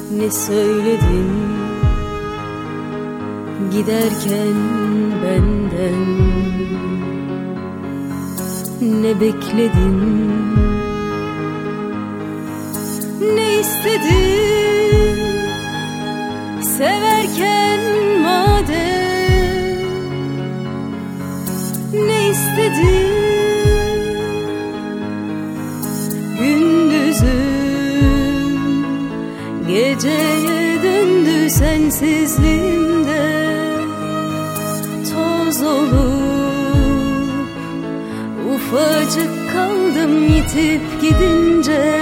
Ne söyledin giderken benden, ne bekledin, ne istedin severken madem, ne istedin gündüzüm geceye döndü sensizliğimde, toz olup ufacık kaldım yitip gidince.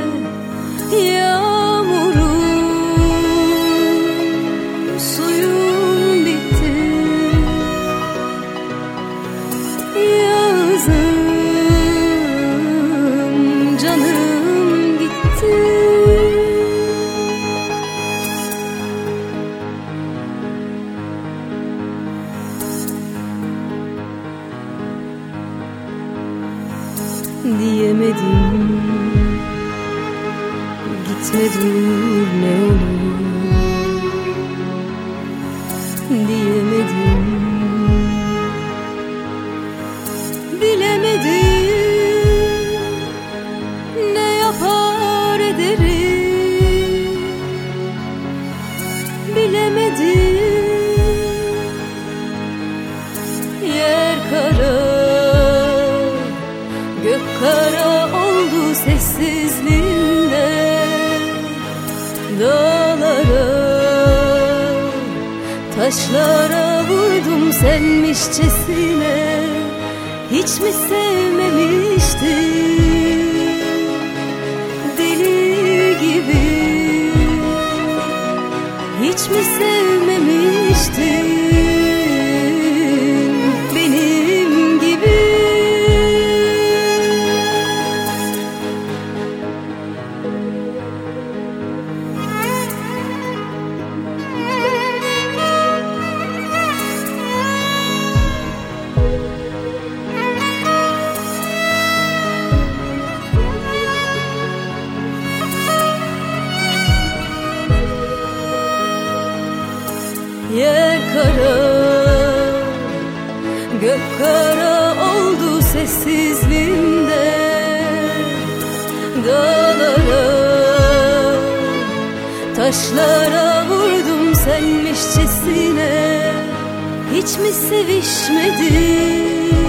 Yağmurum suyum bitti, yazım canım gitti. Diyemedim gitme dur ne olur, diyemedim, bilemedim ne yapar ederim, bilemedim. Yer kara gök kara oldu sessizliğinde, dağlara taşlara vurdum senmişçesine. Hiç mi sevmemiştin deli gibi, hiç mi sevmemiştin benim gibi? Yer kara gök kara oldu sessizliğinde, dağlara taşlara vurdum senmişçesine. Hiç mi sevişmedin